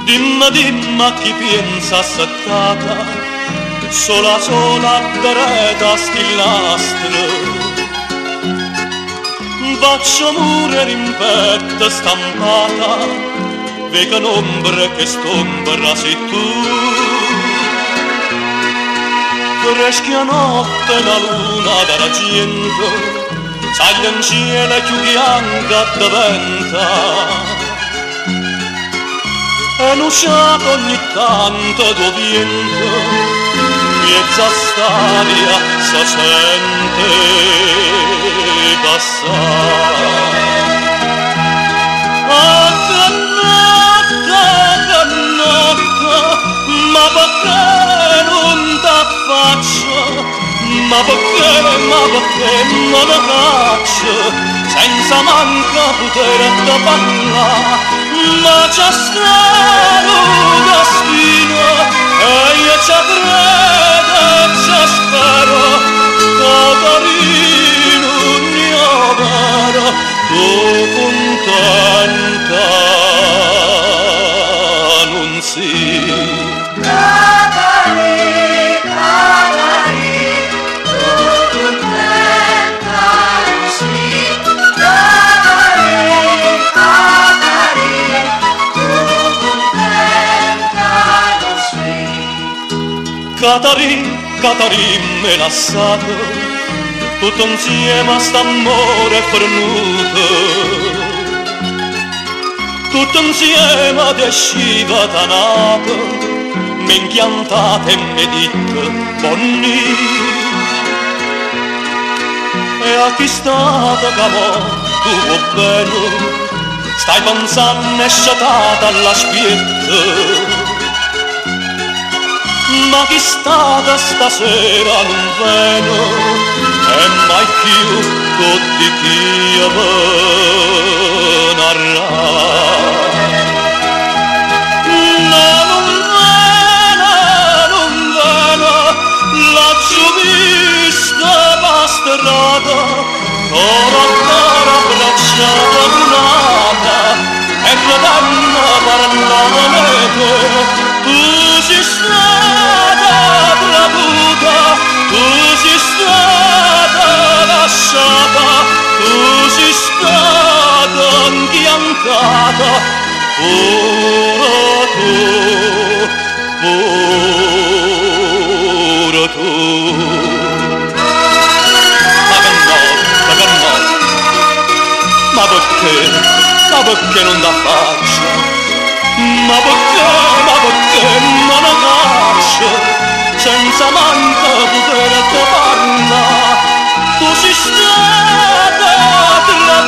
Dimma, dimma chi pensa seccata, sola sola dereta still'astro. Bacio mure rimpetta stampata, vega un'ombra che stombra sei tu. Freschia notte la luna d'argento, saglia in cielo più bianca diventa. E l'usciato ogni tanto tuo viento, mezza stadia si sente passare. Ah, che notte, ma perché non t'affaccio? Ma perché non la caccio? Senza manca potere da parlare, ma c'è strano destino e io ci credo e ci spero. Catarino mio vero, tu contenta non sei. Catarin me lasciato, tutto insieme a st'amore fornuto, tutto insieme ad esciva tanato, m'inchiantate e mi dite bonni. E a chi stato c'amò tuo bello, stai pensando e sciatata alla spietta. Ma chi stata stasera non veno e mai più tutti chi narrà. No, non veno, laggiù vista la strada, ora abbracciata lunata e credendo parlava mete. Tu sei stata bravuta, tu sei stata lasciata, tu sei stata impiantata, ora tu, ora tu. Ma perché non da faccia? Ma perché non la caccio, senza manca potere te parla, tu sei stata